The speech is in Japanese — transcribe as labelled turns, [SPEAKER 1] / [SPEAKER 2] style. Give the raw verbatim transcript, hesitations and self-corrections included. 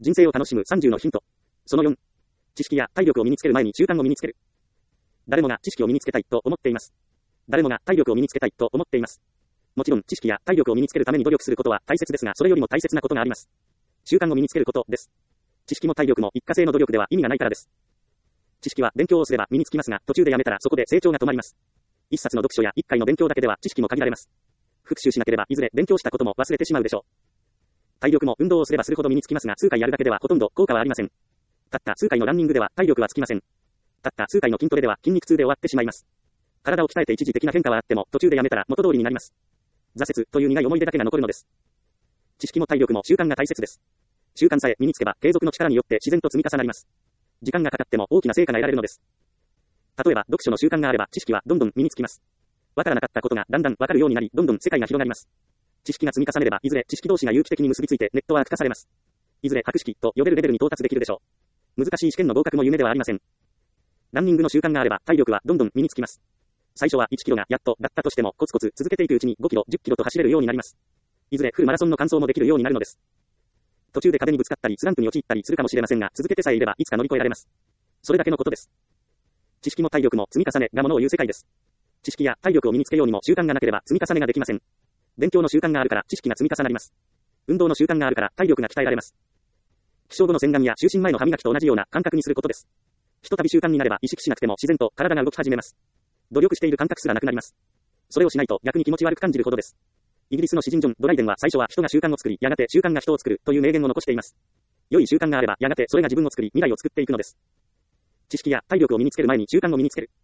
[SPEAKER 1] 人生を楽しむさんじゅうのヒント。そのよん。知識や体力を身につける前に習慣を身につける。誰もが知識を身につけたいと思っています。誰もが体力を身につけたいと思っています。もちろん知識や体力を身につけるために努力することは大切ですが、それよりも大切なことがあります。習慣を身につけることです。知識も体力も一過性の努力では意味がないからです。知識は勉強をすれば身につきますが、途中でやめたらそこで成長が止まります。一冊の読書や一回の勉強だけでは知識も限られます。復習しなければいずれ勉強したことも忘れてしまうでしょう。体力も運動をすればするほど身につきますが、数回やるだけではほとんど効果はありません。たった数回のランニングでは体力はつきません。たった数回の筋トレでは筋肉痛で終わってしまいます。体を鍛えて一時的な変化はあっても途中でやめたら元通りになります。挫折という苦い思い出だけが残るのです。知識も体力も習慣が大切です。習慣さえ身につけば継続の力によって自然と積み重なります。時間がかかっても大きな成果が得られるのです。例えば読書の習慣があれば知識はどんどん身につきます。わからなかったことがだんだんわかるようになり、どんどん世界が広がります。知識が積み重ねればいずれ知識同士が有機的に結びついてネットワーク化されます。いずれ博識と呼べるレベルに到達できるでしょう。難しい試験の合格も夢ではありません。ランニングの習慣があれば体力はどんどん身につきます。最初はいちキロがやっとだったとしてもコツコツ続けていくうちにごキロ、じゅっキロと走れるようになります。いずれフルマラソンの完走もできるようになるのです。途中で壁にぶつかったりスランプに陥ったりするかもしれませんが、続けてさえいればいつか乗り越えられます。それだけのことです。知識も体力も積み重ねがものを言う世界です。知識や体力を身につけようにも習慣がなければ積み重ねができません。勉強の習慣があるから知識が積み重なります。運動の習慣があるから体力が鍛えられます。起床後の洗顔や就寝前の歯磨きと同じような感覚にすることです。ひとたび習慣になれば意識しなくても自然と体が動き始めます。努力している感覚すらなくなります。それをしないと逆に気持ち悪く感じるほどです。イギリスの詩人ジョン・ドライデンは最初は人が習慣を作り、やがて習慣が人を作るという名言を残しています。良い習慣があればやがてそれが自分を作り、未来を作っていくのです。知識や体力を身につける前に習慣を身につける。